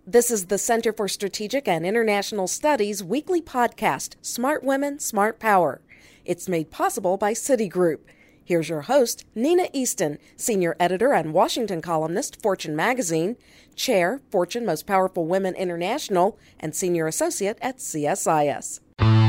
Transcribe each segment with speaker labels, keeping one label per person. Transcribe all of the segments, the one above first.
Speaker 1: This is the Center for Strategic and International Studies weekly podcast, Smart Women, Smart Power. It's made possible by Citigroup. Here's your host, Nina Easton, Senior Editor and Washington columnist, Fortune Magazine, Chair, Fortune Most Powerful Women International, and Senior Associate at CSIS.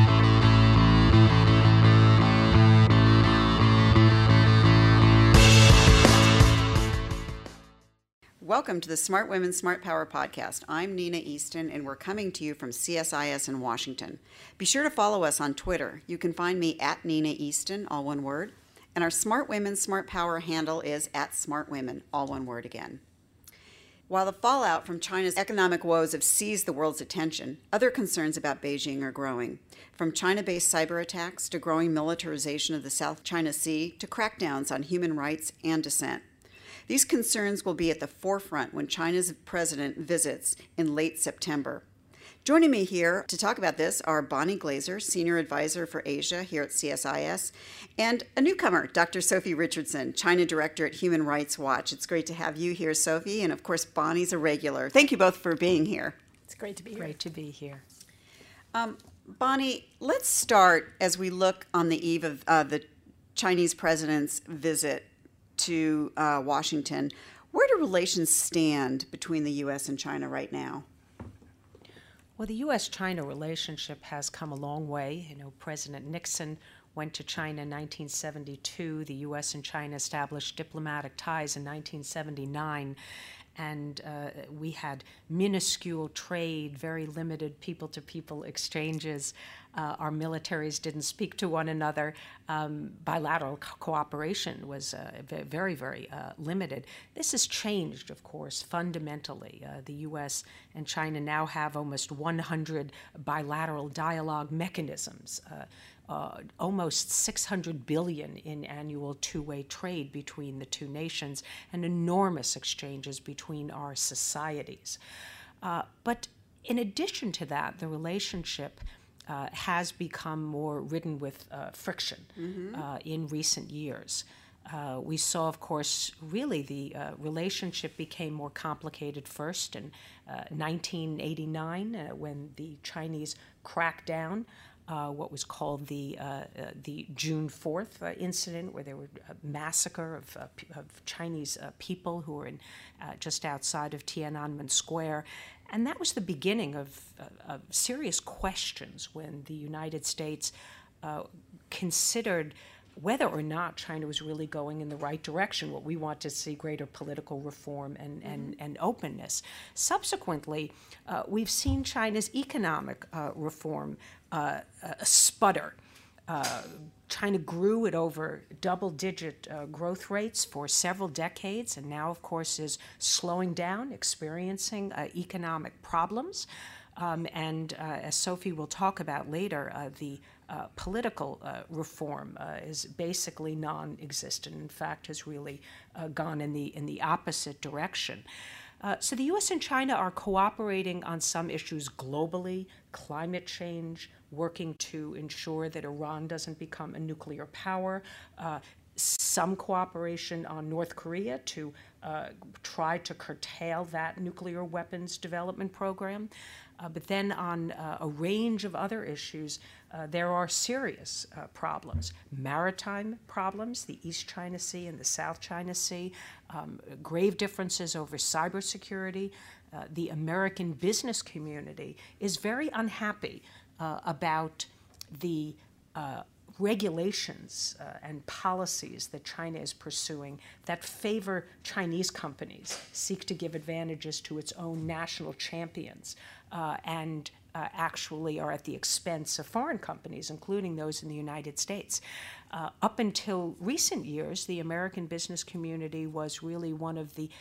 Speaker 2: Welcome to the Smart Women, Smart Power podcast. I'm Nina Easton, and we're coming to you from CSIS in Washington. Be sure to follow us on Twitter. You can find me at Nina Easton, all one word, and our Smart Women, Smart Power handle is at Smart Women, all one word again. While the fallout from China's economic woes have seized the world's attention, other concerns about Beijing are growing. From China-based cyber attacks to growing militarization of the South China Sea to crackdowns on human rights and dissent. These concerns will be at the forefront when China's president visits in late September. Joining me here to talk about this are Bonnie Glaser, Senior Advisor for Asia here at CSIS, and a newcomer, Dr. Sophie Richardson, China Director at Human Rights Watch. It's great to have you here, Sophie, and of course, Bonnie's a regular. Thank you both for being here.
Speaker 3: It's great to be here.
Speaker 4: Great to be here.
Speaker 2: Bonnie, let's start as we look on the eve of the Chinese president's visit to Washington. Where do relations stand between the U.S. and China right now?
Speaker 4: Well, the U.S.-China relationship has come a long way. You know, President Nixon went to China in 1972. The U.S. and China established diplomatic ties in 1979. And we had minuscule trade, very limited people-to-people exchanges. Our militaries didn't speak to one another. Bilateral cooperation was very, very limited. This has changed, of course, fundamentally. The U.S. and China now have almost 100 bilateral dialogue mechanisms. Almost $600 billion in annual two-way trade between the two nations, and enormous exchanges between our societies. But in addition to that, the relationship has become more ridden with friction in recent years. We saw, of course, really the relationship became more complicated first in 1989 when the Chinese cracked down. What was called the June 4th incident, where there were a massacre of Chinese people who were in just outside of Tiananmen Square. And that was the beginning of serious questions when the United States considered whether or not China was really going in the right direction, what we want to see, greater political reform and openness. Subsequently, we've seen China's economic reform sputter. China grew at over double-digit growth rates for several decades, and now, of course, is slowing down, experiencing economic problems. And as Sophie will talk about later, the political reform is basically non-existent. In fact, has really gone in the opposite direction. So the U.S. and China are cooperating on some issues globally, climate change, working to ensure that Iran doesn't become a nuclear power, some cooperation on North Korea to try to curtail that nuclear weapons development program. But then on a range of other issues, there are serious problems. Maritime problems, the East China Sea and the South China Sea, grave differences over cybersecurity. The American business community is very unhappy about the regulations and policies that China is pursuing that favor Chinese companies, seek to give advantages to its own national champions, and actually are at the expense of foreign companies, including those in the United States. Up until recent years, the American business community was really one of the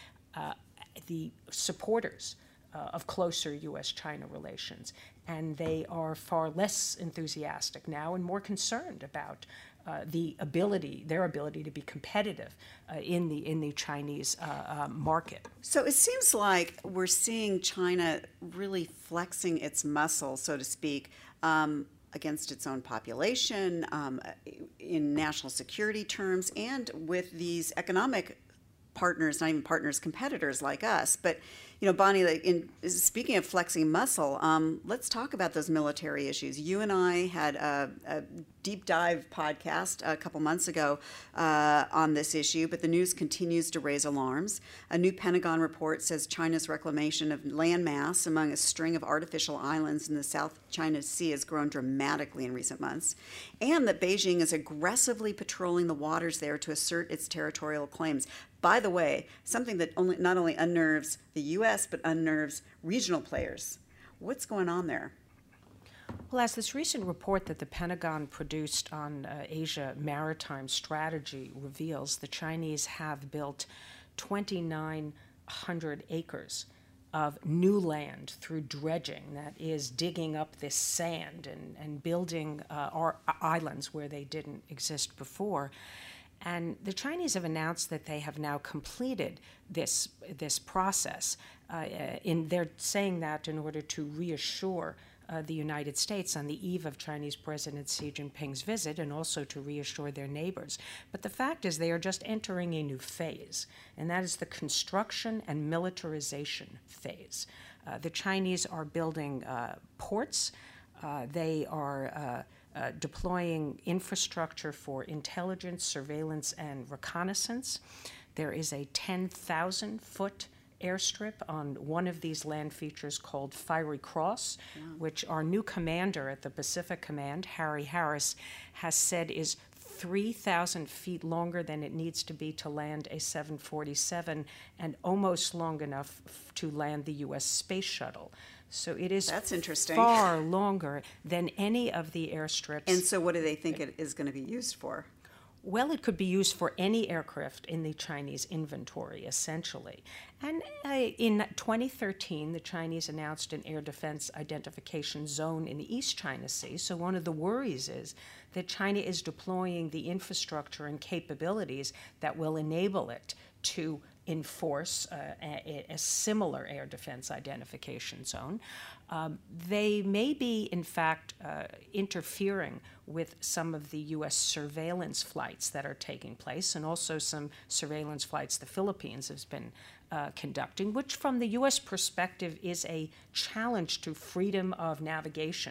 Speaker 4: supporters of closer U.S.-China relations, and they are far less enthusiastic now and more concerned about their ability to be competitive in the Chinese market.
Speaker 2: So it seems like we're seeing China really flexing its muscle, so to speak, against its own population, in national security terms, and with these economic partners, not even partners, competitors like us. But Bonnie, speaking of flexing muscle, let's talk about those military issues. You and I had a deep dive podcast a couple months ago on this issue, but the news continues to raise alarms. A new Pentagon report says China's reclamation of land mass among a string of artificial islands in the South China Sea has grown dramatically in recent months, and that Beijing is aggressively patrolling the waters there to assert its territorial claims. By the way, something that not only unnerves the U.S., but unnerves regional players. What's going on there?
Speaker 4: Well, as this recent report that the Pentagon produced on Asia maritime strategy reveals, the Chinese have built 2,900 acres of new land through dredging, that is digging up this sand and building islands where they didn't exist before. And the Chinese have announced that they have now completed this process. They're saying that in order to reassure the United States on the eve of Chinese President Xi Jinping's visit, and also to reassure their neighbors. But the fact is they are just entering a new phase, and that is the construction and militarization phase. The Chinese are building ports. They are deploying infrastructure for intelligence, surveillance, and reconnaissance. There is a 10,000-foot airstrip on one of these land features called Fiery Cross, which our new commander at the Pacific Command, Harry Harris, has said is 3,000 feet longer than it needs to be to land a 747 and almost long enough to land the U.S. space shuttle. So it is far longer than any of the airstrips.
Speaker 2: And so what do they think it is going to be used for?
Speaker 4: Well, it could be used for any aircraft in the Chinese inventory, essentially. And in 2013, the Chinese announced an air defense identification zone in the East China Sea. So one of the worries is that China is deploying the infrastructure and capabilities that will enable it to enforce a similar air defense identification zone. They may be, in fact, interfering with some of the U.S. surveillance flights that are taking place, and also some surveillance flights the Philippines has been conducting, which from the U.S. perspective is a challenge to freedom of navigation.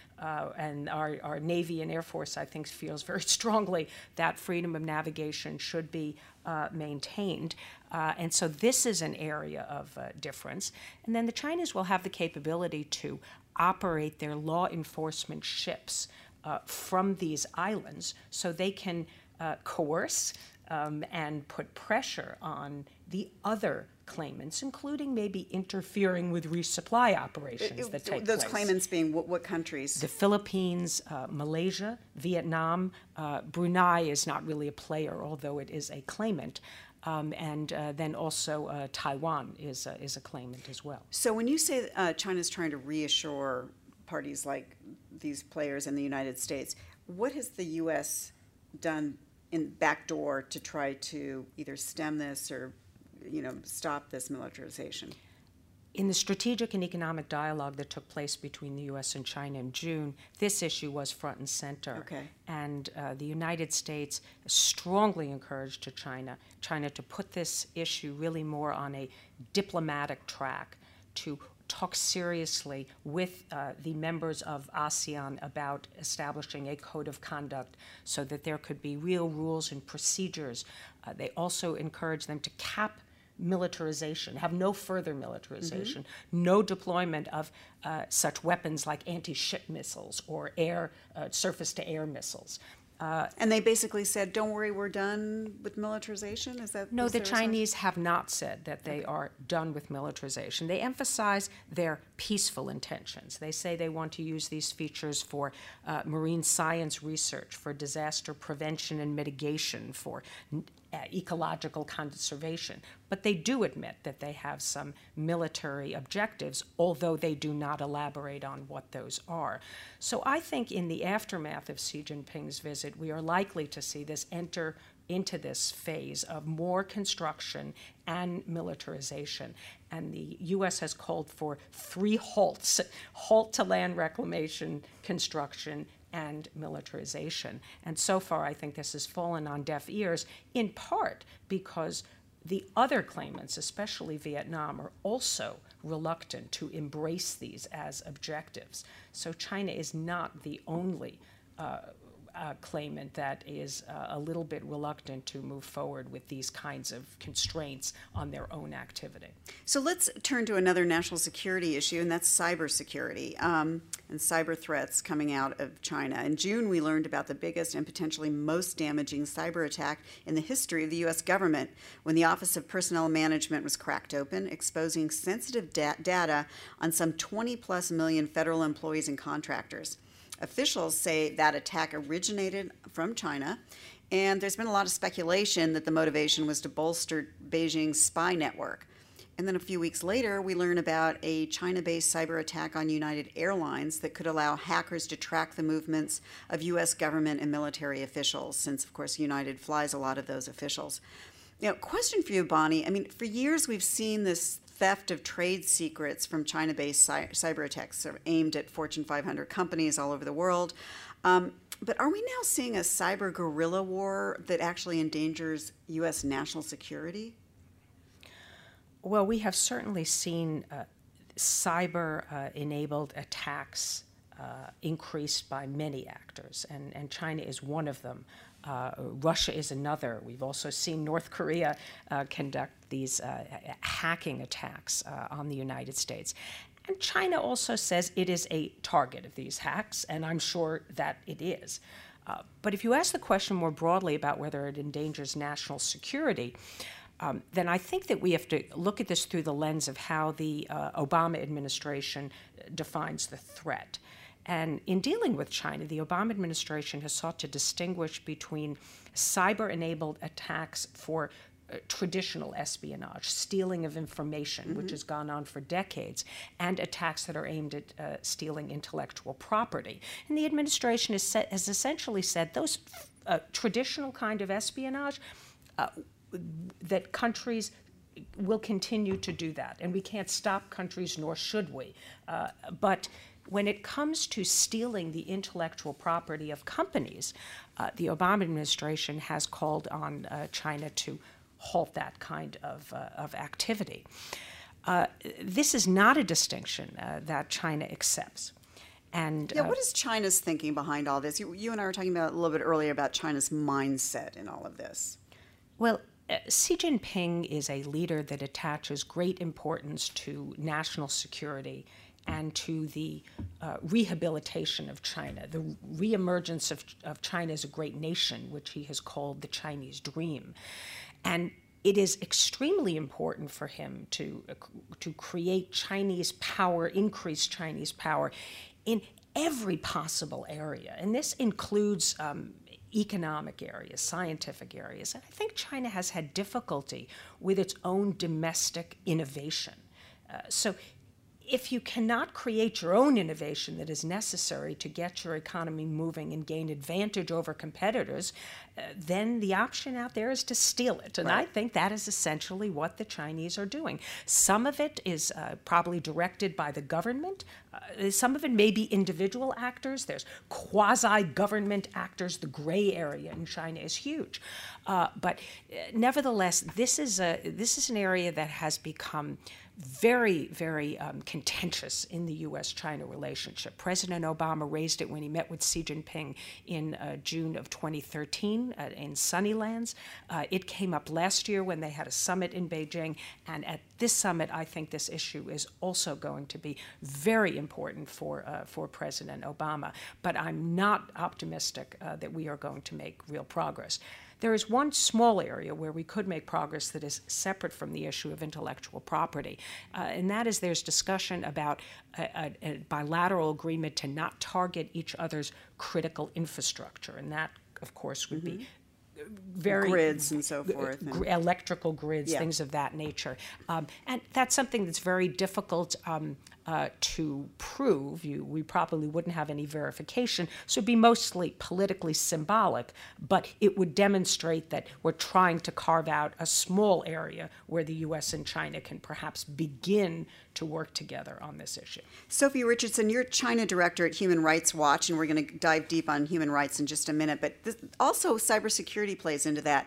Speaker 4: And our Navy and Air Force, I think, feels very strongly that freedom of navigation should be maintained. And so this is an area of difference. And then the Chinese will have the capability to operate their law enforcement ships from these islands, so they can coerce and put pressure on the other claimants, including maybe interfering with resupply operations that take place.
Speaker 2: Those claimants being what countries?
Speaker 4: The Philippines, Malaysia, Vietnam. Brunei is not really a player, although it is a claimant. And then also Taiwan is a claimant as well.
Speaker 2: So when you say China's trying to reassure parties like these players in the United States, what has the U.S. done in backdoor to try to either stem this or stop this militarization?
Speaker 4: In the strategic and economic dialogue that took place between the U.S. and China in June, this issue was front and center.
Speaker 2: Okay.
Speaker 4: And the United States strongly encouraged China to put this issue really more on a diplomatic track, to talk seriously with the members of ASEAN about establishing a code of conduct so that there could be real rules and procedures. They also encouraged them to cap militarization, have no further militarization, no deployment of such weapons like anti-ship missiles or surface-to-air missiles.
Speaker 2: And they basically said, don't worry, we're done with militarization?
Speaker 4: No, the Chinese have not said that they are done with militarization. They emphasize their peaceful intentions. They say they want to use these features for marine science research, for disaster prevention and mitigation, for ecological conservation. But they do admit that they have some military objectives, although they do not elaborate on what those are. So I think in the aftermath of Xi Jinping's visit, we are likely to see this enter into this phase of more construction and militarization. And the U.S. has called for 3 halts: halt to land reclamation, construction, and militarization. And so far, I think this has fallen on deaf ears, in part because The other claimants, especially Vietnam, are also reluctant to embrace these as objectives. So China is not the only claimant that is a little bit reluctant to move forward with these kinds of constraints on their own activity.
Speaker 2: So let's turn to another national security issue, and that's cybersecurity and cyber threats coming out of China. In June, we learned about the biggest and potentially most damaging cyber attack in the history of the U.S. government when the Office of Personnel Management was cracked open, exposing sensitive data on some 20-plus million federal employees and contractors. Officials say that attack originated from China, and there's been a lot of speculation that the motivation was to bolster Beijing's spy network. And then a few weeks later, we learn about a China-based cyber attack on United Airlines that could allow hackers to track the movements of U.S. government and military officials, since, of course, United flies a lot of those officials. Now, question for you, Bonnie. I mean, for years we've seen this theft of trade secrets from China-based cyber attacks sort of aimed at Fortune 500 companies all over the world. But are we now seeing a cyber guerrilla war that actually endangers U.S. national security?
Speaker 4: Well, we have certainly seen cyber-enabled attacks increased by many actors, and China is one of them. Russia is another. We've also seen North Korea conduct these hacking attacks on the United States. And China also says it is a target of these hacks, and I'm sure that it is. But if you ask the question more broadly about whether it endangers national security, then I think that we have to look at this through the lens of how the Obama administration defines the threat. And in dealing with China, the Obama administration has sought to distinguish between cyber-enabled attacks for traditional espionage, stealing of information, which has gone on for decades, and attacks that are aimed at stealing intellectual property. And the administration has essentially said those traditional kind of espionage, that countries will continue to do that, and we can't stop countries, nor should we. But when it comes to stealing the intellectual property of companies, the Obama administration has called on China to halt that kind of activity. This is not a distinction that China accepts. And
Speaker 2: what is China's thinking behind all this? You and I were talking about a little bit earlier about China's mindset in all of this.
Speaker 4: Well, Xi Jinping is a leader that attaches great importance to national security and to the rehabilitation of China, the reemergence of China as a great nation, which he has called the Chinese dream. And it is extremely important for him to create Chinese power, increase Chinese power in every possible area. And this includes economic areas, scientific areas. And I think China has had difficulty with its own domestic innovation. So if you cannot create your own innovation that is necessary to get your economy moving and gain advantage over competitors, then the option out there is to steal it. And right. I think that is essentially what the Chinese are doing. Some of it is probably directed by the government. Some of it may be individual actors. There's quasi-government actors. The gray area in China is huge. But nevertheless, this is an area that has become very, very contentious in the U.S.-China relationship. President Obama raised it when he met with Xi Jinping in June of 2013 in Sunnylands. It came up last year when they had a summit in Beijing, and at this summit, I think this issue is also going to be very important for President Obama. But I'm not optimistic that we are going to make real progress. There is one small area where we could make progress that is separate from the issue of intellectual property, and that is there's discussion about a bilateral agreement to not target each other's critical infrastructure, and that, of course, would be very
Speaker 2: grids and so forth,
Speaker 4: electrical grids, things of that nature, and that's something that's very difficult to prove. We probably wouldn't have any verification, so it'd be mostly politically symbolic, but it would demonstrate that we're trying to carve out a small area where the U.S. and China can perhaps begin to work together on this issue.
Speaker 2: Sophie Richardson, you're China director at Human Rights Watch, and we're going to dive deep on human rights in just a minute, but also cybersecurity plays into that.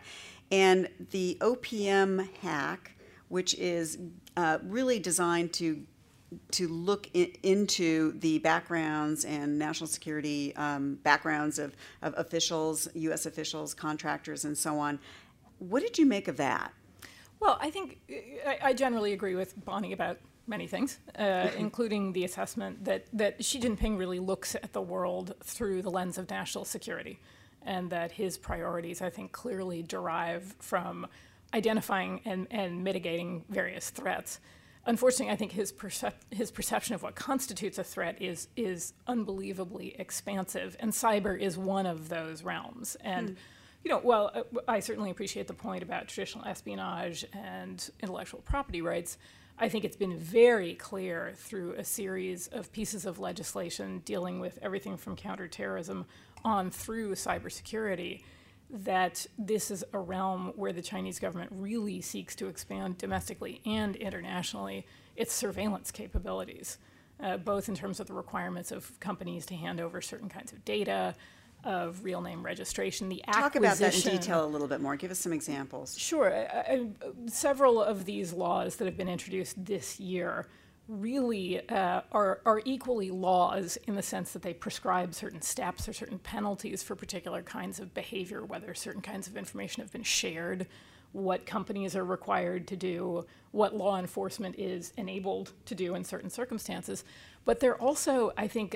Speaker 2: And the OPM hack, which is really designed to look into the backgrounds and national security backgrounds of officials, U.S. officials, contractors, and so on. What did you make of that?
Speaker 3: Well, I think I generally agree with Bonnie about many things, including the assessment that Xi Jinping really looks at the world through the lens of national security, and that his priorities, I think, clearly derive from identifying and mitigating various threats. Unfortunately, I think his perception of what constitutes a threat is unbelievably expansive, and cyber is one of those realms. And while I certainly appreciate the point about traditional espionage and intellectual property rights, I think it's been very clear through a series of pieces of legislation dealing with everything from counterterrorism on through cybersecurity that this is a realm where the Chinese government really seeks to expand domestically and internationally its surveillance capabilities, both in terms of the requirements of companies to hand over certain kinds of data, of real name registration, the acquisition.
Speaker 2: Talk about that in detail a little bit more. Give us some examples.
Speaker 3: Sure. Several of these laws that have been introduced this year really are equally laws in the sense that they prescribe certain steps or certain penalties for particular kinds of behavior, whether certain kinds of information have been shared, what companies are required to do, what law enforcement is enabled to do in certain circumstances. But they're also, I think,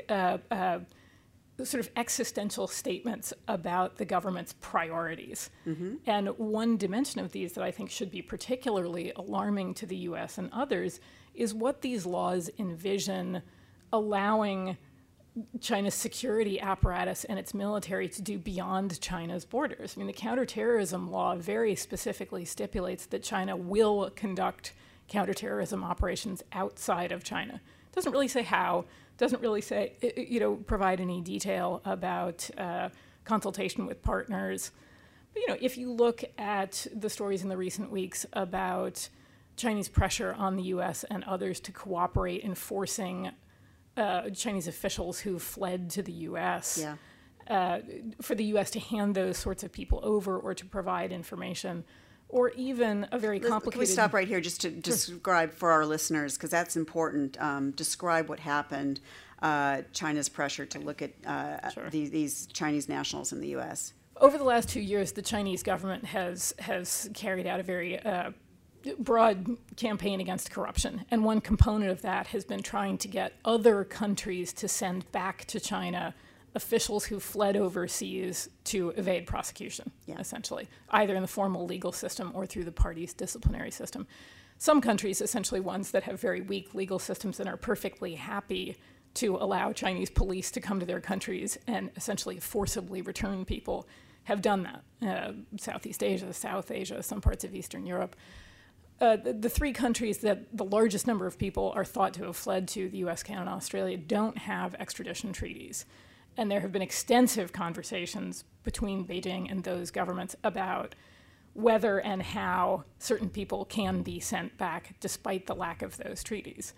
Speaker 3: sort of existential statements about the government's priorities. Mm-hmm. And one dimension of these that I think should be particularly alarming to the U.S. and others is what these laws envision allowing China's security apparatus and its military to do beyond China's borders. I mean, the counterterrorism law very specifically stipulates that China will conduct counterterrorism operations outside of China. It doesn't really say how, doesn't really say, provide any detail about consultation with partners. But, if you look at the stories in the recent weeks about Chinese pressure on the U.S. and others to cooperate in forcing Chinese officials who fled to the U.S. For the U.S. to hand those sorts of people over or to provide information, or even a very complicated...
Speaker 2: Can we stop right here just to describe for our listeners, because that's important, describe what happened, China's pressure to look at these Chinese nationals in the U.S.?
Speaker 3: Over the last 2 years, the Chinese government has carried out a very broad campaign against corruption. And one component of that has been trying to get other countries to send back to China officials who fled overseas to evade prosecution, essentially, either in the formal legal system or through the party's disciplinary system. Some countries, essentially ones that have very weak legal systems and are perfectly happy to allow Chinese police to come to their countries and essentially forcibly return people, have done that. Southeast Asia, South Asia, some parts of Eastern Europe. The three countries that the largest number of people are thought to have fled to, the US, Canada, and Australia, don't have extradition treaties. And there have been extensive conversations between Beijing and those governments about whether and how certain people can be sent back despite the lack of those treaties.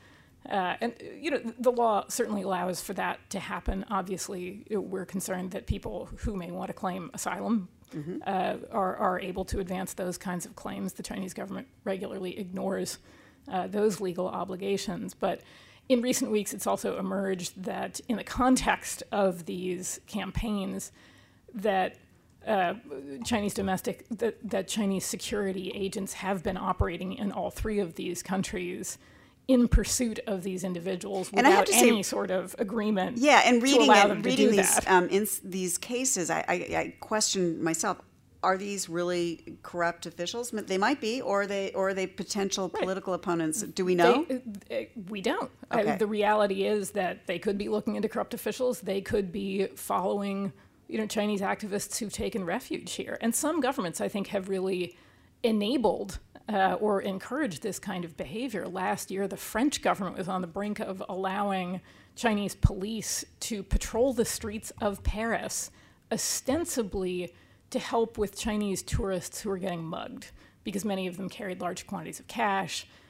Speaker 3: The law certainly allows for that to happen. Obviously, we're concerned that people who may want to claim asylum are able to advance those kinds of claims. The Chinese government regularly ignores those legal obligations. But in recent weeks, it's also emerged that in the context of these campaigns, that Chinese security agents have been operating in all three of these countries in pursuit of these individuals without any sort of agreement.
Speaker 2: Yeah, and reading
Speaker 3: these
Speaker 2: these cases, I question myself: are these really corrupt officials? They might be, or are they potential political opponents? Do we know?
Speaker 3: We don't.
Speaker 2: Okay.
Speaker 3: The reality is that they could be looking into corrupt officials. They could be following, Chinese activists who've taken refuge here. And some governments, I think, have really enabled or encouraged this kind of behavior. Last year, the French government was on the brink of allowing Chinese police to patrol the streets of Paris, ostensibly to help with Chinese tourists who were getting mugged, because many of them carried large quantities of cash.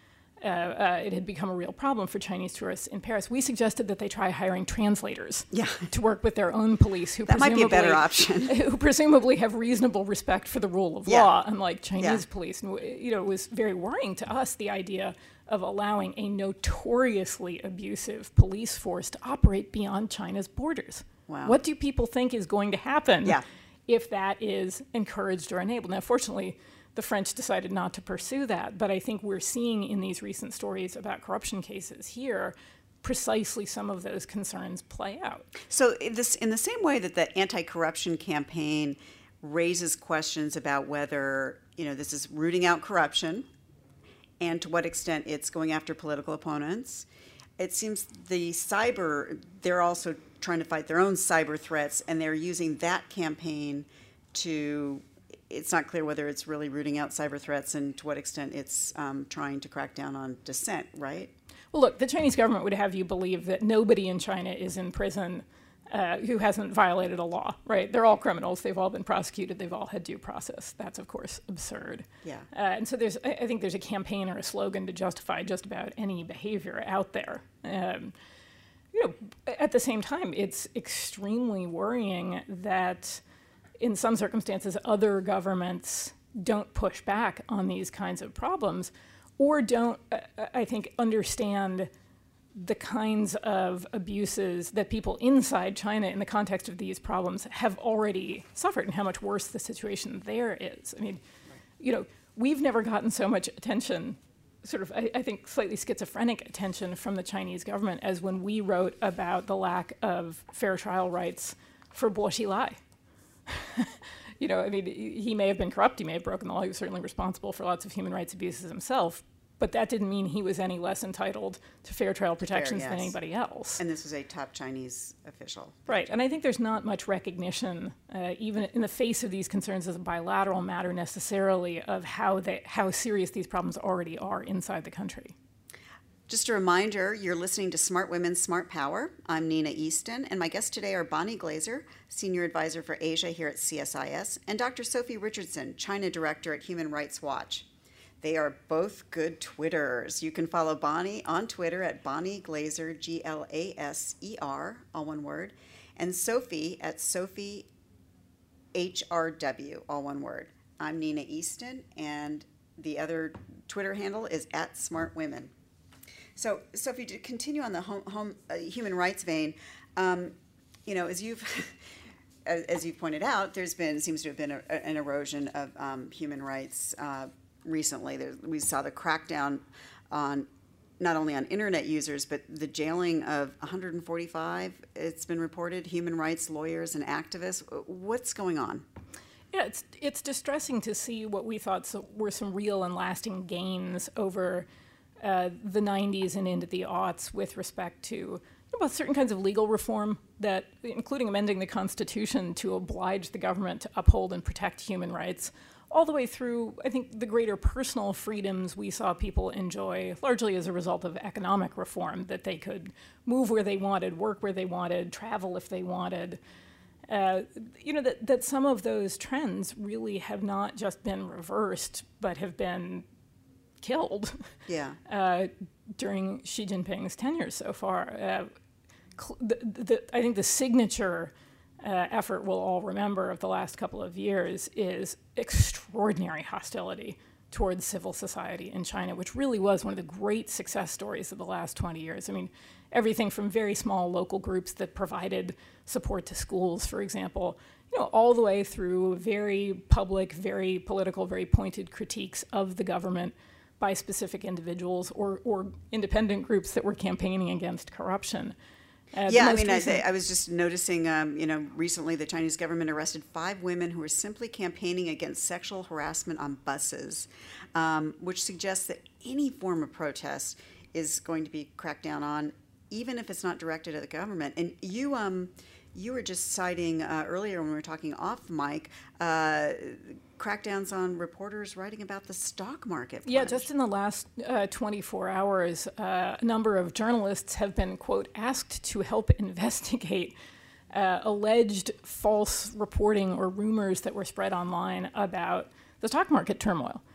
Speaker 3: it had become a real problem for Chinese tourists in Paris. We suggested that they try hiring translators to work with their own police, who
Speaker 2: that might be a better option,
Speaker 3: who presumably have reasonable respect for the rule of law, unlike Chinese police. And it was very worrying to us, the idea of allowing a notoriously abusive police force to operate beyond China's borders.
Speaker 2: Wow.
Speaker 3: What do people think is going to happen if that is encouraged or enabled? Now, fortunately, the French decided not to pursue that, but I think we're seeing in these recent stories about corruption cases here precisely some of those concerns play out.
Speaker 2: So in the same way that the anti-corruption campaign raises questions about whether, this is rooting out corruption and to what extent it's going after political opponents, it seems they're also trying to fight their own cyber threats, and they're using that campaign to, it's not clear whether it's really rooting out cyber threats and to what extent it's trying to crack down on dissent, right?
Speaker 3: Well, look, the Chinese government would have you believe that nobody in China is in prison who hasn't violated a law, right? They're all criminals. They've all been prosecuted. They've all had due process. That's, of course, absurd.
Speaker 2: Yeah.
Speaker 3: And so I think there's a campaign or a slogan to justify just about any behavior out there. At the same time, it's extremely worrying that in some circumstances, other governments don't push back on these kinds of problems or don't, I think, understand the kinds of abuses that people inside China in the context of these problems have already suffered and how much worse the situation there is. I mean, we've never gotten so much attention, sort of, I think, slightly schizophrenic attention from the Chinese government as when we wrote about the lack of fair trial rights for Bo Xilai. He may have been corrupt, he may have broken the law, he was certainly responsible for lots of human rights abuses himself, but that didn't mean he was any less entitled to fair trial protections than anybody else.
Speaker 2: And this was a top Chinese official.
Speaker 3: Right, and I think there's not much recognition, even in the face of these concerns as a bilateral matter necessarily, of how serious these problems already are inside the country.
Speaker 2: Just a reminder, you're listening to Smart Women, Smart Power. I'm Nina Easton, and my guests today are Bonnie Glaser, Senior Advisor for Asia here at CSIS, and Dr. Sophie Richardson, China Director at Human Rights Watch. They are both good Twitterers. You can follow Bonnie on Twitter at Bonnie Glaser, Glaser, all one word, and Sophie at Sophie HRW, all one word. I'm Nina Easton, and the other Twitter handle is at Smart Women. So, Sophie, to continue on the human rights vein, as you've pointed out, seems to have been an erosion of human rights recently. We saw the crackdown on not only on internet users, but the jailing of 145. It's been reported, human rights lawyers and activists. What's going on?
Speaker 3: Yeah, it's distressing to see what we thought were some real and lasting gains over the 90s and into the aughts with respect to both certain kinds of legal reform, that including amending the Constitution to oblige the government to uphold and protect human rights, all the way through, I think, the greater personal freedoms we saw people enjoy, largely as a result of economic reform, that they could move where they wanted, work where they wanted, travel if they wanted. That some of those trends really have not just been reversed, but have been killed during Xi Jinping's tenure so far. I think the signature effort we'll all remember of the last couple of years is extraordinary hostility towards civil society in China, which really was one of the great success stories of the last 20 years. I mean, everything from very small local groups that provided support to schools, for example, all the way through very public, very political, very pointed critiques of the government by specific individuals or independent groups that were campaigning against corruption.
Speaker 2: I was just noticing, recently the Chinese government arrested 5 women who were simply campaigning against sexual harassment on buses, which suggests that any form of protest is going to be cracked down on, even if it's not directed at the government. And you were just citing earlier when we were talking off mic, crackdowns on reporters writing about the stock market plunge.
Speaker 3: Yeah, just in the last 24 hours, a number of journalists have been, quote, asked to help investigate alleged false reporting or rumors that were spread online about the stock market turmoil.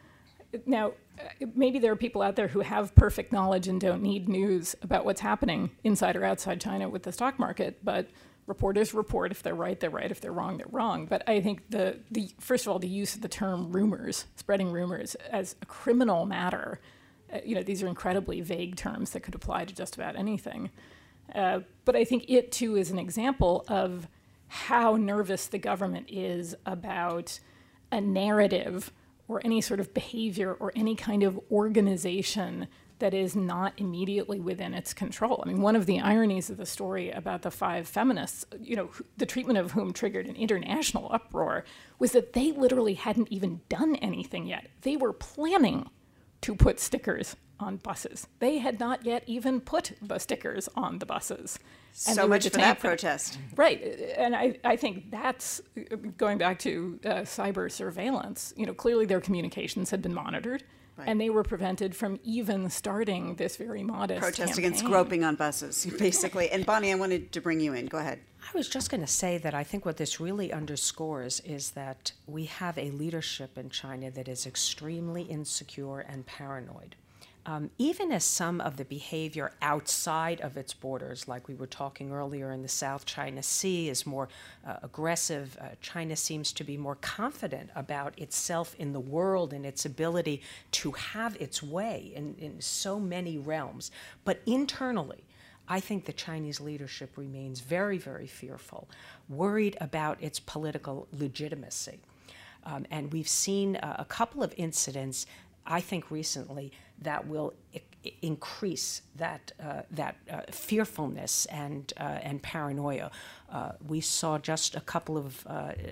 Speaker 3: Now, maybe there are people out there who have perfect knowledge and don't need news about what's happening inside or outside China with the stock market, but reporters report. If they're right, they're right. If they're wrong, they're wrong. But I think the first of all, the use of the term rumors, spreading rumors as a criminal matter, these are incredibly vague terms that could apply to just about anything. But I think it, too, is an example of how nervous the government is about a narrative or any sort of behavior or any kind of organization that is not immediately within its control. I mean, one of the ironies of the story about the 5 feminists, the treatment of whom triggered an international uproar, was that they literally hadn't even done anything yet. They were planning to put stickers on buses. They had not yet even put the stickers on the buses. And
Speaker 2: so much for that protest.
Speaker 3: Right. And I think that's, going back to cyber surveillance, clearly their communications had been monitored. Right. And they were prevented from even starting this very modest
Speaker 2: protest
Speaker 3: campaign
Speaker 2: against groping on buses, basically. And Bonnie, I wanted to bring you in. Go ahead.
Speaker 4: I was just going to say that I think what this really underscores is that we have a leadership in China that is extremely insecure and paranoid. Even as some of the behavior outside of its borders, like we were talking earlier in the South China Sea, is more aggressive, China seems to be more confident about itself in the world and its ability to have its way in so many realms. But internally, I think the Chinese leadership remains very, very fearful, worried about its political legitimacy. And we've seen a couple of incidents, I think recently, that will increase that fearfulness and paranoia. We saw just a couple of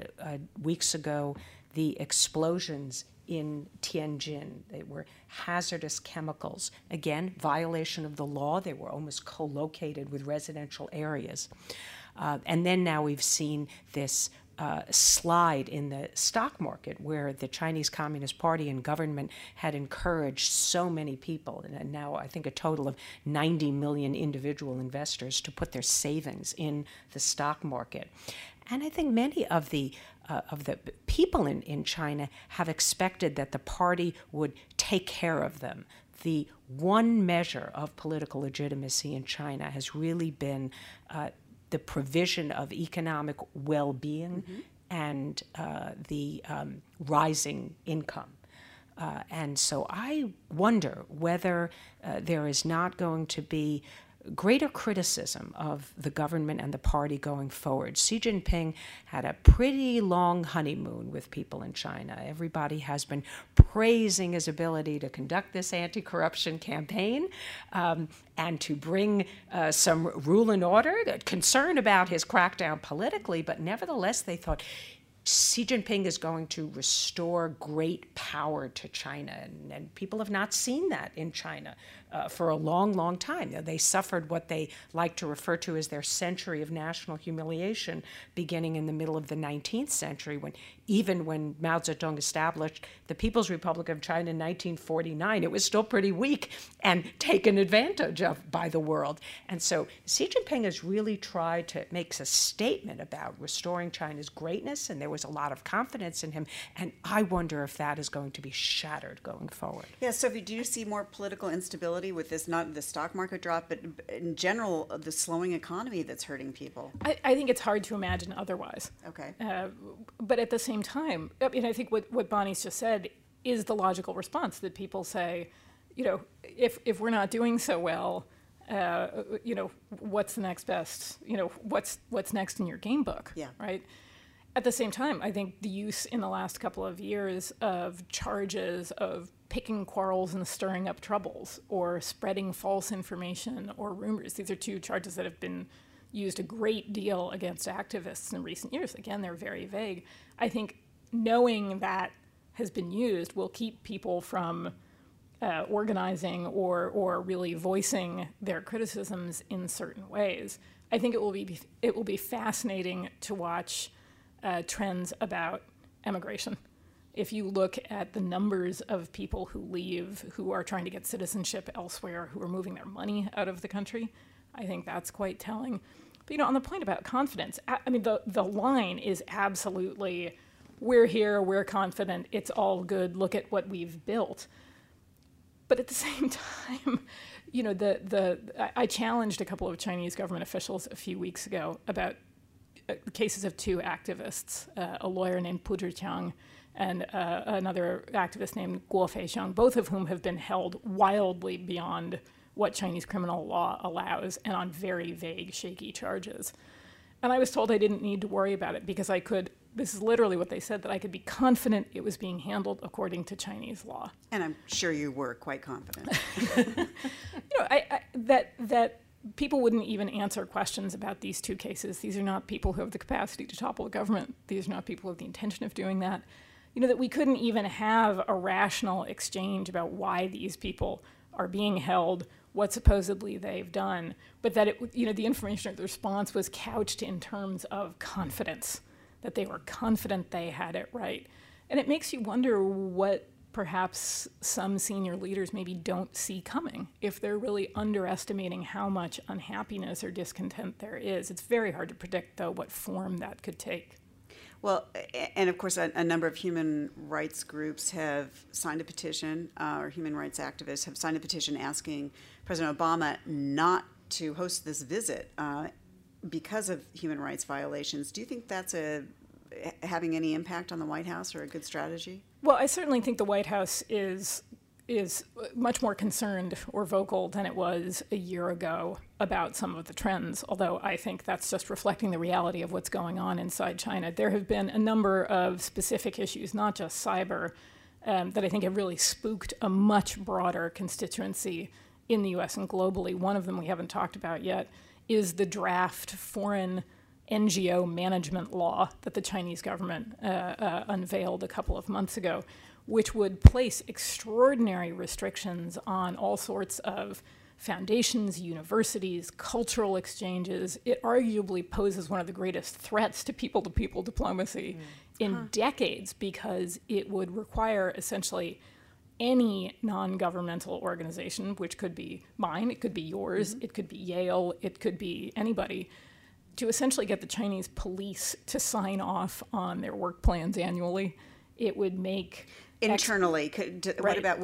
Speaker 4: weeks ago the explosions in Tianjin. They were hazardous chemicals. Again, violation of the law. They were almost co-located with residential areas. And then now we've seen this slide in the stock market where the Chinese Communist Party and government had encouraged so many people, and now I think a total of 90 million individual investors, to put their savings in the stock market. And I think many of the people in China have expected that the party would take care of them. The one measure of political legitimacy in China has really been the provision of economic well-being and the rising income. And so I wonder whether there is not going to be greater criticism of the government and the party going forward. Xi Jinping had a pretty long honeymoon with people in China. Everybody has been praising his ability to conduct this anti-corruption campaign and to bring some rule and order, concern about his crackdown politically, but nevertheless they thought Xi Jinping is going to restore great power to China, and people have not seen that in China for a long, long time. They suffered what they like to refer to as their century of national humiliation, beginning in the middle of the 19th century, even when Mao Zedong established the People's Republic of China in 1949, it was still pretty weak and taken advantage of by the world. And so Xi Jinping has really tried to make a statement about restoring China's greatness, and there was a lot of confidence in him, and I wonder if that is going to be shattered going forward.
Speaker 2: Yeah, so if you do see more political instability with this, not the stock market drop, but in general, the slowing economy that's hurting people?
Speaker 3: I think it's hard to imagine otherwise.
Speaker 2: Okay.
Speaker 3: But at the same time, I mean, I think what Bonnie's just said is the logical response, that people say, if we're not doing so well, what's the next best, what's next in your game book,
Speaker 2: yeah.
Speaker 3: Right? At the same time, I think the use in the last couple of years of charges of picking quarrels and stirring up troubles or spreading false information or rumors, these are two charges that have been used a great deal against activists in recent years. Again, they're very vague. I think knowing that has been used will keep people from organizing or really voicing their criticisms in certain ways. I think it will be fascinating to watch trends about emigration. If you look at the numbers of people who leave, who are trying to get citizenship elsewhere, who are moving their money out of the country, I think that's quite telling. But on the point about confidence, I mean, the line is absolutely we're here, we're confident, it's all good, look at what we've built. But at the same time, I challenged a couple of Chinese government officials a few weeks ago about cases of two activists, a lawyer named Pu Zhiqiang and another activist named Guo Feixiang, both of whom have been held wildly beyond what Chinese criminal law allows and on very vague, shaky charges. And I was told I didn't need to worry about it because this is literally what they said, that I could be confident it was being handled according to Chinese law.
Speaker 2: And I'm sure you were quite confident.
Speaker 3: That people wouldn't even answer questions about these two cases. These are not people who have the capacity to topple a government. These are not people who have the intention of doing that. That we couldn't even have a rational exchange about why these people are being held, what supposedly they've done, but that the information or the response was couched in terms of confidence, that they were confident they had it right. And it makes you wonder what perhaps some senior leaders maybe don't see coming, if they're really underestimating how much unhappiness or discontent there is. It's very hard to predict, though, what form that could take.
Speaker 2: Well, and of course, a number of human rights groups have signed a petition, or human rights activists have signed a petition asking President Obama not to host this visit because of human rights violations. Do you think that's having any impact on the White House or a good strategy?
Speaker 3: Well, I certainly think the White House is much more concerned or vocal than it was a year ago about some of the trends, although I think that's just reflecting the reality of what's going on inside China. There have been a number of specific issues, not just cyber, that I think have really spooked a much broader constituency in the U.S. and globally. One of them we haven't talked about yet is the draft foreign NGO management law that the Chinese government unveiled a couple of months ago, which would place extraordinary restrictions on all sorts of foundations, universities, cultural exchanges. It arguably poses one of the greatest threats to people-to-people diplomacy in decades, because it would require essentially any non-governmental organization, which could be mine, it could be yours, it could be Yale, it could be anybody, to essentially get the Chinese police to sign off on their work plans annually. It would make
Speaker 2: internally. What about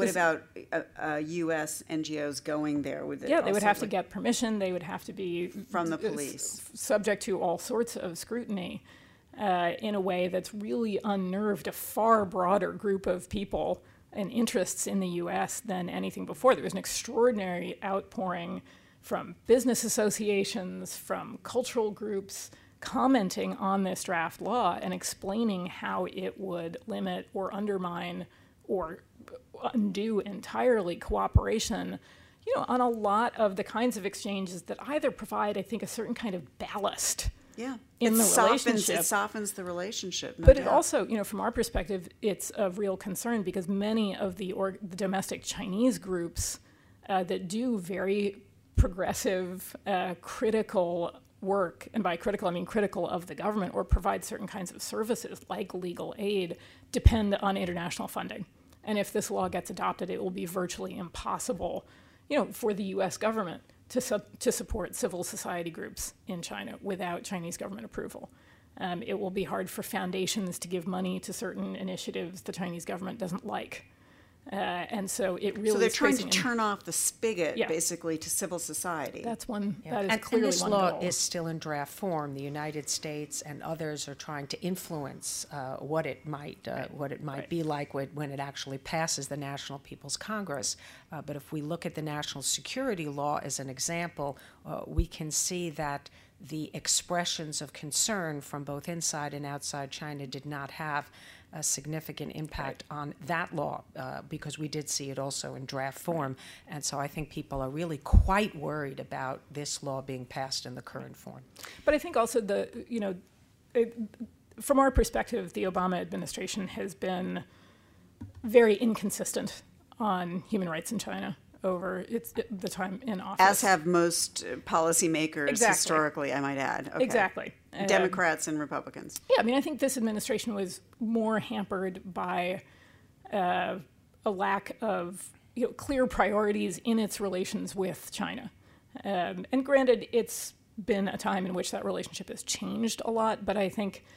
Speaker 2: U.S. NGOs going there?
Speaker 3: They would have to get permission. They would have to be
Speaker 2: from the police,
Speaker 3: subject to all sorts of scrutiny in a way that's really unnerved a far broader group of people and interests in the U.S. than anything before. There was an extraordinary outpouring from business associations, from cultural groups, commenting on this draft law and explaining how it would limit or undermine or undo entirely cooperation, on a lot of the kinds of exchanges that either provide, I think, a certain kind of ballast in the relationship.
Speaker 2: It softens the relationship.
Speaker 3: But it also, from our perspective, it's of real concern because many of the domestic Chinese groups that do very progressive, critical work, and by critical I mean critical of the government, or provide certain kinds of services like legal aid, depend on international funding. And if this law gets adopted, it will be virtually impossible, for the U.S. government to support civil society groups in China without Chinese government approval. It will be hard for foundations to give money to certain initiatives the Chinese government doesn't like. And so it really.
Speaker 2: So they're trying to turn off the spigot, basically, to civil society.
Speaker 3: That's one. That is
Speaker 4: and
Speaker 3: clearly
Speaker 4: this
Speaker 3: one
Speaker 4: law
Speaker 3: goal.
Speaker 4: is still in draft form. The United States and others are trying to influence what it might be like when it actually passes the National People's Congress. But if we look at the national security law as an example, we can see that the expressions of concern from both inside and outside China did not have a significant impact on that law because we did see it also in draft form. And so I think people are really quite worried about this law being passed in the current form.
Speaker 3: But I think also from our perspective, the Obama administration has been very inconsistent on human rights in China over the time in office.
Speaker 2: As have most policymakers historically, I might add. Okay.
Speaker 3: Exactly.
Speaker 2: Democrats and Republicans.
Speaker 3: Yeah, I think this administration was more hampered by a lack of clear priorities in its relations with China. And granted, it's been a time in which that relationship has changed a lot, but I think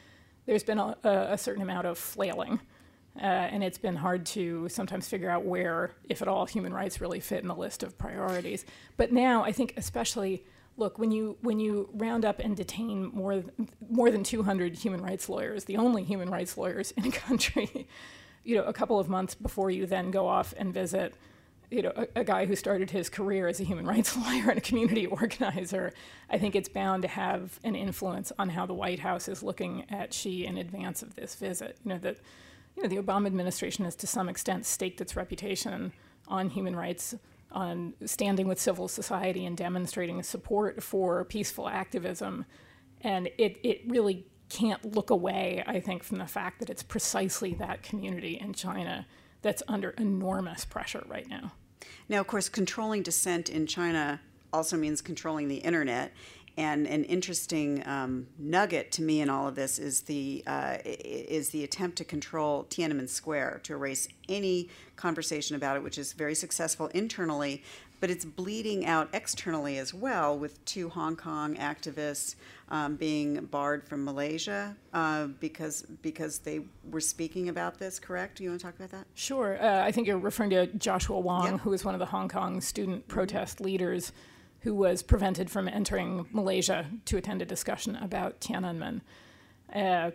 Speaker 3: there's been a certain amount of flailing. And it's been hard to sometimes figure out where, if at all, human rights really fit in the list of priorities. But now, I think especially, look, when you round up and detain more than 200 human rights lawyers, the only human rights lawyers in a country, a couple of months before you then go off and visit, a guy who started his career as a human rights lawyer and a community organizer, I think it's bound to have an influence on how the White House is looking at Xi in advance of this visit. The Obama administration has to some extent staked its reputation on human rights, on standing with civil society and demonstrating support for peaceful activism. And it really can't look away, I think, from the fact that it's precisely that community in China that's under enormous pressure right now.
Speaker 2: Now, of course, controlling dissent in China also means controlling the internet. And an interesting nugget to me in all of this is the attempt to control Tiananmen Square, to erase any conversation about it, which is very successful internally, but it's bleeding out externally as well, with 2 Hong Kong activists being barred from Malaysia because they were speaking about this, correct? You want to talk about that?
Speaker 3: Sure. I think you're referring to Joshua Wong,
Speaker 2: Yep.
Speaker 3: who was one of the Hong Kong student protest leaders who was prevented from entering Malaysia to attend a discussion about Tiananmen. I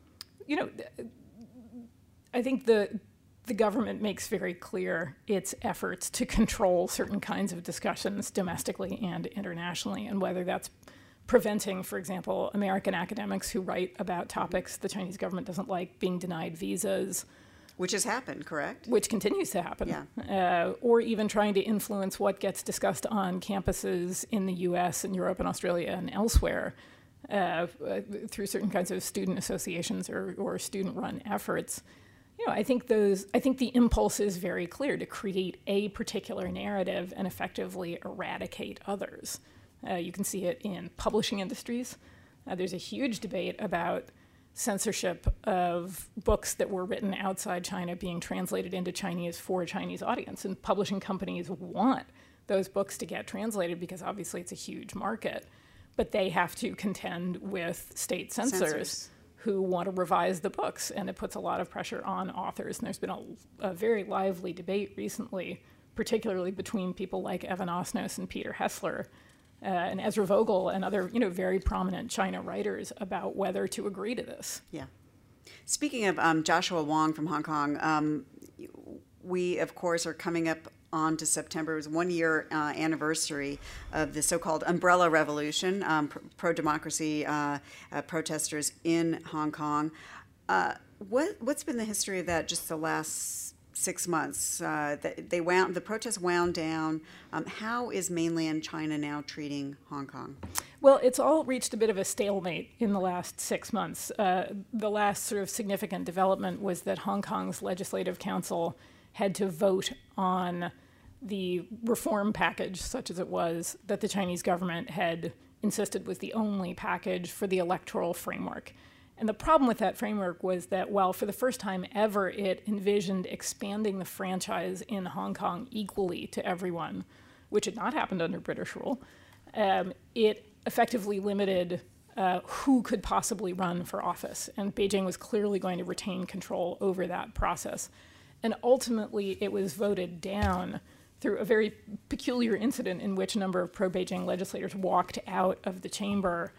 Speaker 3: think the government makes very clear its efforts to control certain kinds of discussions domestically and internationally, and whether that's preventing, for example, American academics who write about topics the Chinese government doesn't like being denied visas.
Speaker 2: Which has happened, correct?
Speaker 3: Which continues to happen.
Speaker 2: Yeah.
Speaker 3: Or even trying to influence what gets discussed on campuses in the US and Europe and Australia and elsewhere through certain kinds of student associations or student-run efforts. I think the impulse is very clear to create a particular narrative and effectively eradicate others. You can see it in publishing industries. There's a huge debate about censorship of books that were written outside China being translated into Chinese for a Chinese audience. And publishing companies want those books to get translated because obviously it's a huge market. But they have to contend with state censors who want to revise the books. And it puts a lot of pressure on authors. And there's been a very lively debate recently, particularly between people like Evan Osnos and Peter Hessler, and Ezra Vogel and other, very prominent China writers about whether to agree to this.
Speaker 2: Yeah. Speaking of Joshua Wong from Hong Kong, we, of course, are coming up on to September. It was 1 year anniversary of the so-called Umbrella Revolution, pro-democracy protesters in Hong Kong. What's been the history of that just the last 6 months? The protests wound down. How is mainland China now treating Hong Kong?
Speaker 3: Well, it's all reached a bit of a stalemate in the last 6 months. The last sort of significant development was that Hong Kong's Legislative Council had to vote on the reform package, such as it was, that the Chinese government had insisted was the only package for the electoral framework. And the problem with that framework was that while for the first time ever it envisioned expanding the franchise in Hong Kong equally to everyone, which had not happened under British rule, it effectively limited who could possibly run for office. And Beijing was clearly going to retain control over that process. And ultimately it was voted down through a very peculiar incident in which a number of pro-Beijing legislators walked out of the chamber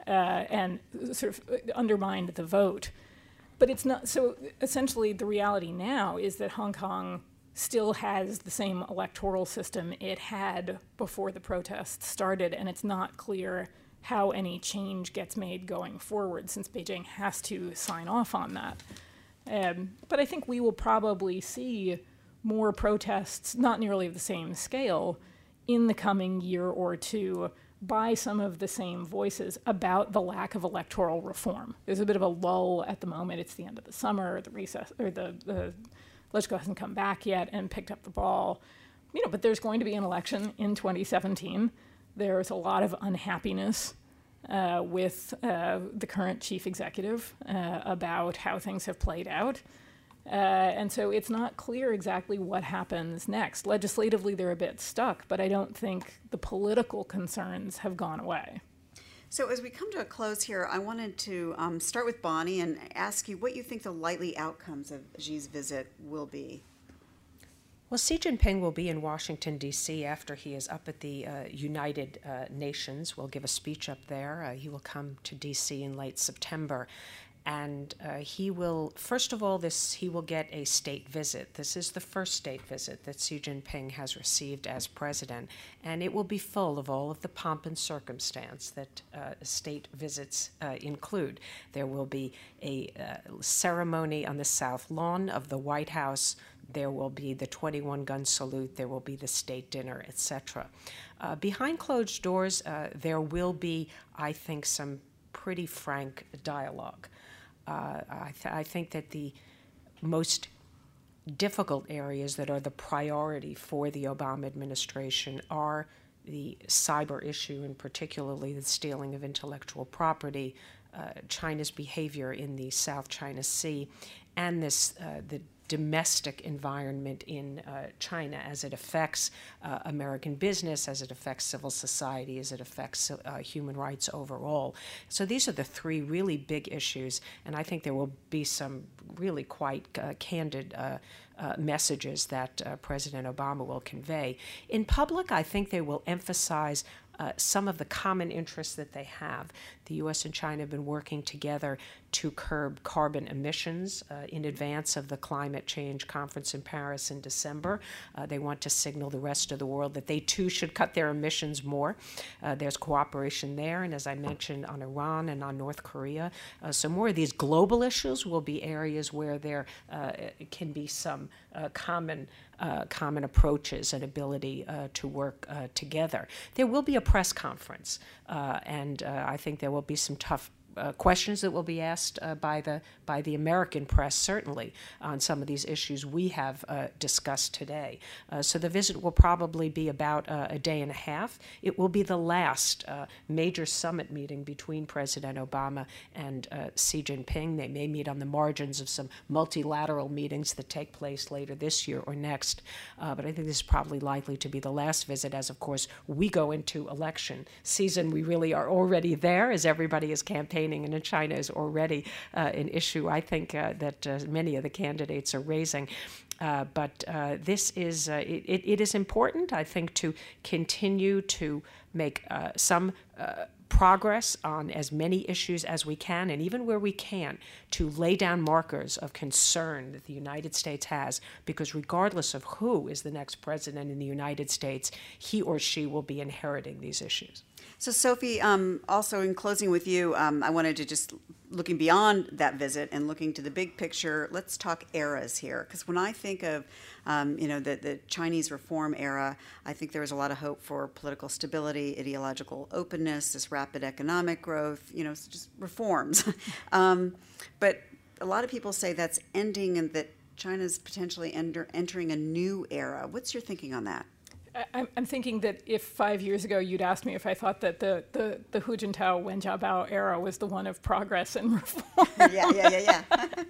Speaker 3: and sort of undermined the vote. But it's not, so essentially the reality now is that Hong Kong still has the same electoral system it had before the protests started, and it's not clear how any change gets made going forward since Beijing has to sign off on that. But I think we will probably see more protests, not nearly of the same scale, in the coming year or two by some of the same voices about the lack of electoral reform. There's a bit of a lull at the moment. It's the end of the summer, the recess, or the legislature hasn't come back yet and picked up the ball. But there's going to be an election in 2017. There's a lot of unhappiness with the current chief executive about how things have played out. And so it's not clear exactly what happens next. Legislatively, they're a bit stuck, but I don't think the political concerns have gone away.
Speaker 2: So as we come to a close here, I wanted to start with Bonnie and ask you what you think the likely outcomes of Xi's visit will be.
Speaker 4: Well, Xi Jinping will be in Washington, D.C. after he is up at the United Nations. Will give a speech up there. He will come to D.C. in late September. And he will, first of all, he will get a state visit. This is the first state visit that Xi Jinping has received as president, and it will be full of all of the pomp and circumstance that state visits include. There will be a ceremony on the South Lawn of the White House. There will be the 21-gun salute. There will be the state dinner, etc. Behind closed doors, there will be, I think, some pretty frank dialogue. I think that the most difficult areas that are the priority for the Obama administration are the cyber issue, and particularly the stealing of intellectual property, China's behavior in the South China Sea, and the domestic environment in China as it affects American business, as it affects civil society, as it affects human rights overall. So these are the three really big issues, and I think there will be some really quite candid messages that President Obama will convey. In public, I think they will emphasize some of the common interests that they have. The U.S. and China have been working together to curb carbon emissions in advance of the climate change conference in Paris in December. They want to signal the rest of the world that they too should cut their emissions more. There's cooperation there, and as I mentioned, on Iran and on North Korea. So more of these global issues will be areas where there can be some common approaches and ability to work together. There will be a press conference, and I think there will be some tough questions that will be asked by the American press, certainly, on some of these issues we have discussed today. So the visit will probably be about a day and a half. It will be the last major summit meeting between President Obama and Xi Jinping. They may meet on the margins of some multilateral meetings that take place later this year or next. But I think this is probably likely to be the last visit, as, of course, we go into election season. We really are already there, as everybody is campaigning. And in China is already an issue, I think, that many of the candidates are raising. But this is, it is important, I think, to continue to make some progress on as many issues as we can, and even where we can, to lay down markers of concern that the United States has, because regardless of who is the next president in the United States, he or she will be inheriting these issues.
Speaker 2: So, Sophie, also in closing with you, I wanted to just, looking beyond that visit and looking to the big picture, let's talk eras here. Because when I think of, the Chinese reform era, I think there was a lot of hope for political stability, ideological openness, this rapid economic growth, just reforms. But a lot of people say that's ending and that China's potentially entering a new era. What's your thinking on that?
Speaker 3: I'm thinking that if 5 years ago you'd asked me if I thought that the Hu Jintao, Wen Jiabao era was the one of progress and reform,
Speaker 2: yeah.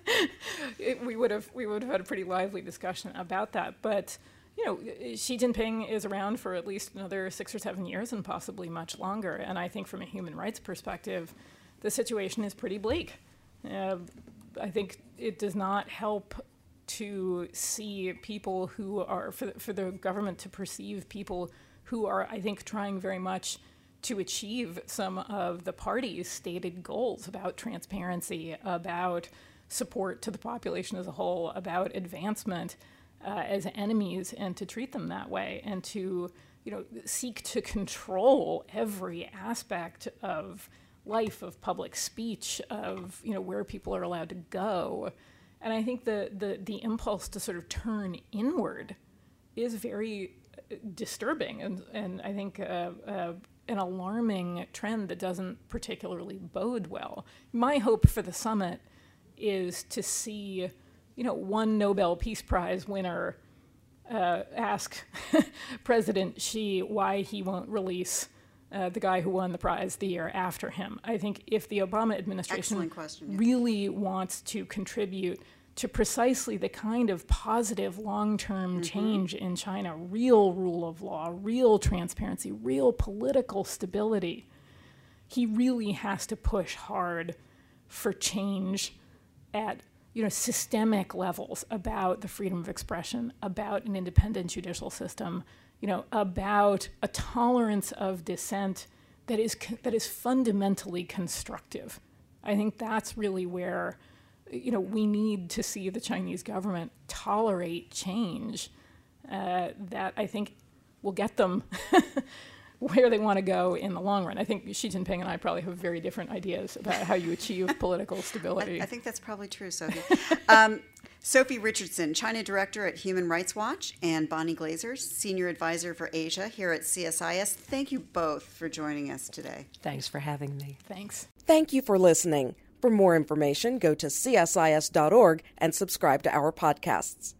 Speaker 3: we would have had a pretty lively discussion about that. But Xi Jinping is around for at least another 6 or 7 years, and possibly much longer. And I think from a human rights perspective, the situation is pretty bleak. I think it does not help to see people who are, for the government to perceive people who are, I think, trying very much to achieve some of the party's stated goals about transparency, about support to the population as a whole, about advancement, as enemies, and to treat them that way, and to seek to control every aspect of life, of public speech, of where people are allowed to go. And I think the impulse to sort of turn inward is very disturbing, and I think an alarming trend that doesn't particularly bode well. My hope for the summit is to see, one Nobel Peace Prize winner ask President Xi why he won't release the guy who won the prize the year after him. I think if the Obama administration really wants to contribute to precisely the kind of positive long-term change in China, real rule of law, real transparency, real political stability, he really has to push hard for change at systemic levels about the freedom of expression, about an independent judicial system, about a tolerance of dissent that is fundamentally constructive. I think that's really where we need to see the Chinese government tolerate change that I think will get them where they want to go in the long run. I think Xi Jinping and I probably have very different ideas about how you achieve political stability.
Speaker 2: I think that's probably true, Sophie. Sophie Richardson, China Director at Human Rights Watch, and Bonnie Glaser, Senior Advisor for Asia here at CSIS. Thank you both for joining us today.
Speaker 4: Thanks for having me.
Speaker 3: Thanks.
Speaker 1: Thank you for listening. For more information, go to csis.org and subscribe to our podcasts.